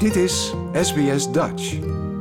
Dit is SBS Dutch.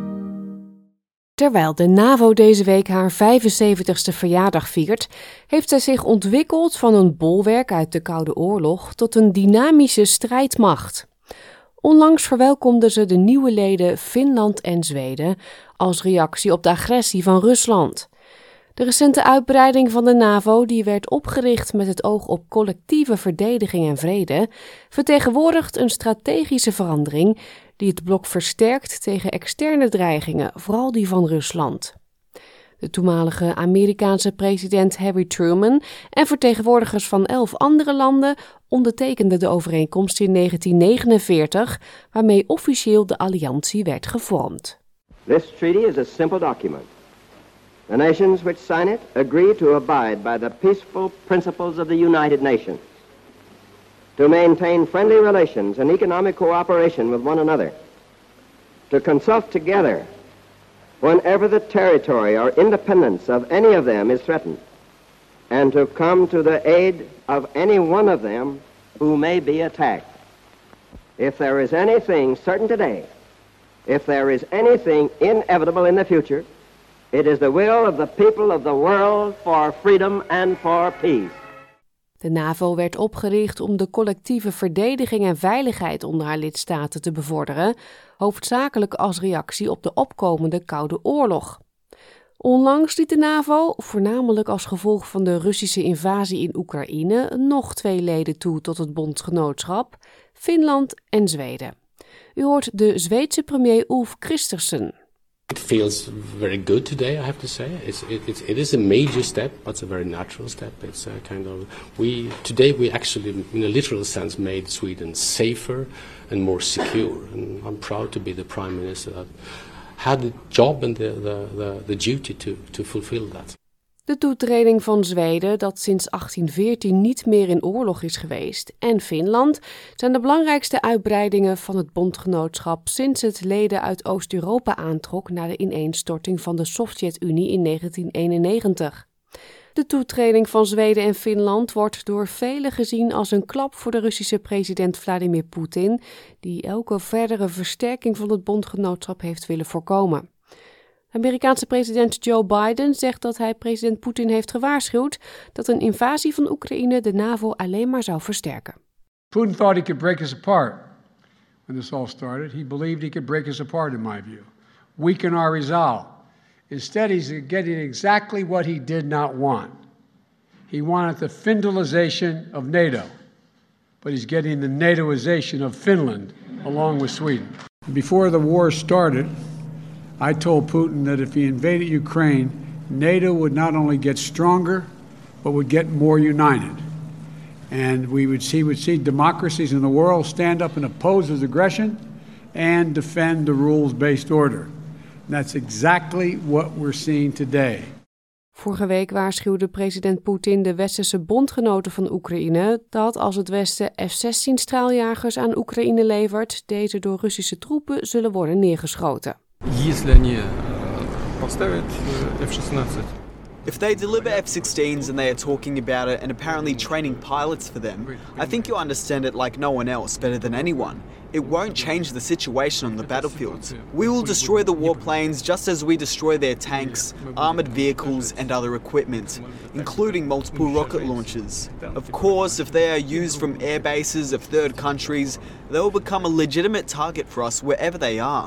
Terwijl de NAVO deze week haar 75ste verjaardag viert, heeft zij zich ontwikkeld van een bolwerk uit de Koude Oorlog tot een dynamische strijdmacht. Onlangs verwelkomden ze de nieuwe leden Finland en Zweden als reactie op de agressie van Rusland. De recente uitbreiding van de NAVO, die werd opgericht met het oog op collectieve verdediging en vrede, vertegenwoordigt een strategische verandering die het blok versterkt tegen externe dreigingen, vooral die van Rusland. De toenmalige Amerikaanse president Harry Truman en vertegenwoordigers van 11 andere landen ondertekenden de overeenkomst in 1949, waarmee officieel de alliantie werd gevormd. This treaty is a simple document. The nations which sign it agree to abide by the peaceful principles of the United Nations, to maintain friendly relations and economic cooperation with one another, to consult together whenever the territory or independence of any of them is threatened, and to come to the aid of any one of them who may be attacked. If there is anything certain today, if there is anything inevitable in the future, it is the will of the people of the world for freedom and for peace. De NAVO werd opgericht om de collectieve verdediging en veiligheid onder haar lidstaten te bevorderen, hoofdzakelijk als reactie op de opkomende Koude Oorlog. Onlangs liet de NAVO, voornamelijk als gevolg van de Russische invasie in Oekraïne, nog 2 leden toe tot het bondgenootschap, Finland en Zweden. U hoort de Zweedse premier Ulf Kristersson. It feels very good today, I have to say. It is a major step, but it's a very natural step. It's a kind of today we actually, in a literal sense, made Sweden safer and more secure. And I'm proud to be the prime minister that had the job and the duty to fulfill that. De toetreding van Zweden, dat sinds 1814 niet meer in oorlog is geweest, en Finland zijn de belangrijkste uitbreidingen van het bondgenootschap sinds het leden uit Oost-Europa aantrok na de ineenstorting van de Sovjet-Unie in 1991. De toetreding van Zweden en Finland wordt door velen gezien als een klap voor de Russische president Vladimir Poetin, die elke verdere versterking van het bondgenootschap heeft willen voorkomen. Amerikaanse president Joe Biden zegt dat hij president Poetin heeft gewaarschuwd dat een invasie van Oekraïne de NAVO alleen maar zou versterken. Putin thought he could break us apart when this all started. He believed he could break us apart, in my view. Weaken our resolve. Instead, he's getting exactly what he did not want. He wanted the Finlandization of NATO, but he's getting the NATOization of Finland along with Sweden. Before the war started, I told Putin that if he invaded Ukraine, NATO would not only get stronger, but would get more united. And he would see democracies in the world stand up and oppose his aggression and defend the rules-based order. And that's exactly what we're seeing today. Vorige week waarschuwde president Poetin de westerse bondgenoten van Oekraïne dat als het Westen F-16 straaljagers aan Oekraïne levert, deze door Russische troepen zullen worden neergeschoten. Если они поставят F-16. If they deliver F-16s and they are talking about it and apparently training pilots for them, I think you understand it like no one else better than anyone. It won't change the situation on the battlefield. We will destroy the warplanes just as we destroy their tanks, armored vehicles and other equipment, including multiple rocket launchers. Of course, if they are used from air bases of third countries, they will become a legitimate target for us wherever they are.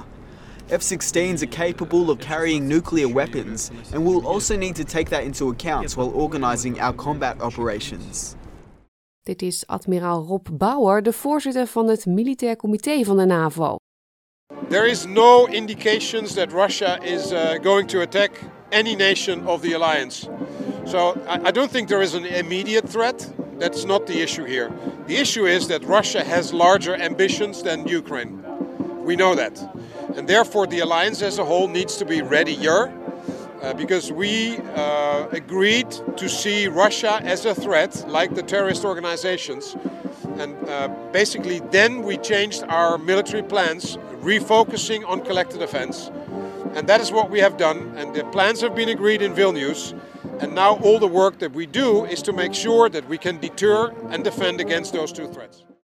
F-16s are capable of carrying nuclear weapons, and we'll also need to take that into account while organizing our combat operations. Dit is admiraal Rob Bauer, de voorzitter van het Militair Comité van de NAVO. There is no indications that Russia is going to attack any nation of the alliance. So I don't think there is an immediate threat. That's not the issue here. The issue is that Russia has larger ambitions than Ukraine. We know that. And therefore the alliance as a whole needs to be readier because we agreed to see Russia as a threat like the terrorist organizations. And basically then we changed our military plans, refocusing on collective defense. And that is what we have done. And the plans have been agreed in Vilnius. And now all the work that we do is to make sure that we can deter and defend against those two threats.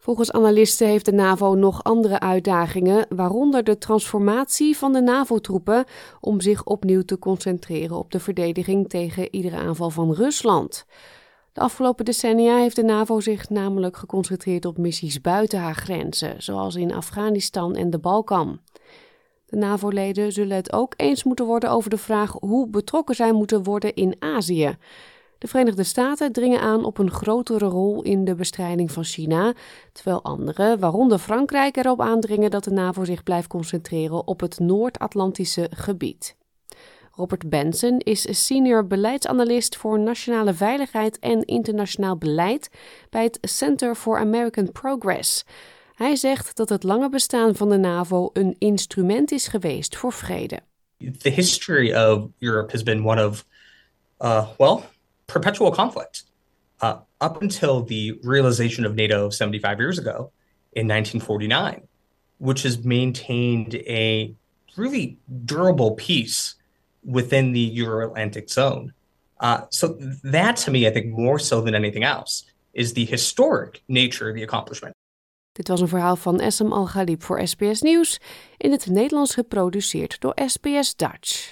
Volgens analisten heeft de NAVO nog andere uitdagingen, waaronder de transformatie van de NAVO-troepen om zich opnieuw te concentreren op de verdediging tegen iedere aanval van Rusland. De afgelopen decennia heeft de NAVO zich namelijk geconcentreerd op missies buiten haar grenzen, zoals in Afghanistan en de Balkan. De NAVO-leden zullen het ook eens moeten worden over de vraag hoe betrokken zij moeten worden in Azië. De Verenigde Staten dringen aan op een grotere rol in de bestrijding van China, terwijl anderen, waaronder Frankrijk, erop aandringen dat de NAVO zich blijft concentreren op het Noord-Atlantische gebied. Robert Benson is senior beleidsanalist voor nationale veiligheid en internationaal beleid bij het Center for American Progress. Hij zegt dat het lange bestaan van de NAVO een instrument is geweest voor vrede. The history of Europe has been one of, perpetual conflict. Up until the realization of NATO 75 years ago in 1949, which has maintained a really durable peace within the Euro-Atlantic zone. So that, to me, I think more so than anything else, is the historic nature of the accomplishment. Dit was een verhaal van Essam Al-Ghalib voor SBS Nieuws, in het Nederlands geproduceerd door SBS Dutch.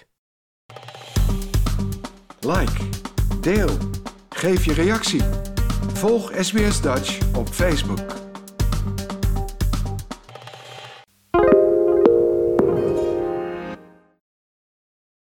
Like, deel, geef je reactie. Volg SBS Dutch op Facebook.